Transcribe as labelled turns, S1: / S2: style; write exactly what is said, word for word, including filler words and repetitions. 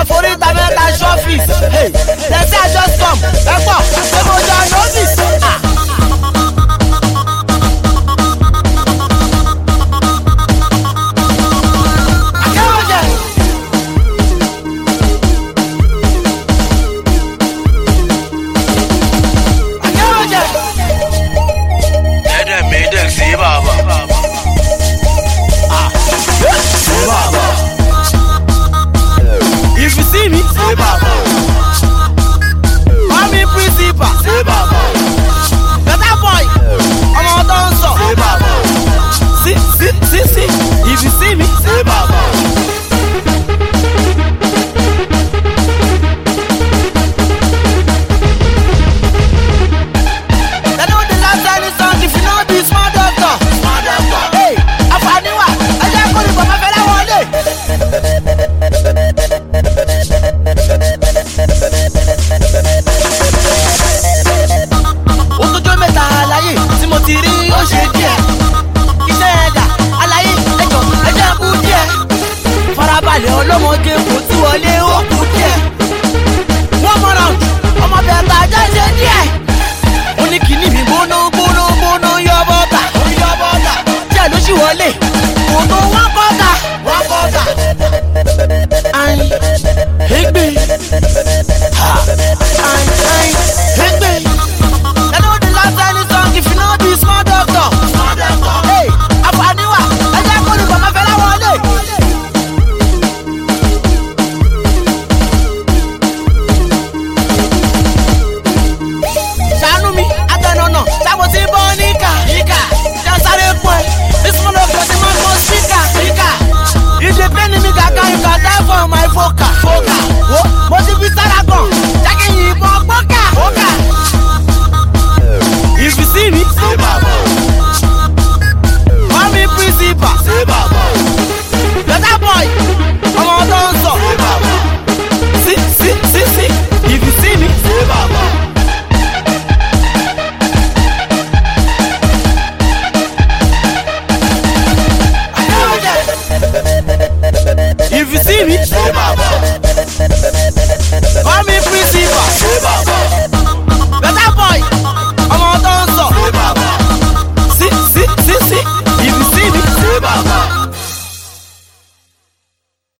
S1: Ẹ̀gbọ́n forí ta mẹ́ta ṣọ́fíìsì. They say I just come. Ẹ̀gbọ́n ṣé mo jọ notice? If you see me, say Baba. Mommy principal, say Baba. Better boy, I'm on dancer, say Baba. See, see, see, see. If you see me, say Baba. They know the last time is song. If you know this smart doctor, smart doctor. Hey, Afaniwa, I just call you for my fella one day. Otojo mẹ́ta àlàyé tí mo ti rí ó ṣe díẹ̀. Iṣẹ́ ẹ̀dá àlàyé ẹjọ́ ẹjẹ́ kú díẹ̀. Farabalẹ̀ ọlọ́mọge kò tí wọlé ó kú díẹ̀. Wọ́n mọ̀ràn ọmọ bẹ̀rẹ̀ ajá ṣe díẹ̀. Ó ní kìíní mi gbóná gbóná gbóná yọ bọ́tà. Yọ bọ́tà. Díẹ̀ ló ṣì wọlé. Kò tó wọ́n bọ́tà. Wọ́n bọ́tà. Ayin, egbe. Ha, ayin, ayin, egbe. They know the last time is song. If you know this smart doctor, smart doctor. Hey, Afaniwa, I just call you for my fella one day. Ṣàánú mi, àtẹnudọ, ṣàbò tí bọ́ níkà. Níkà, jẹ́ sáré pọ̀ ẹ́. This man of God, the man must speak. Speaker. If they pay me, I can die for my focus.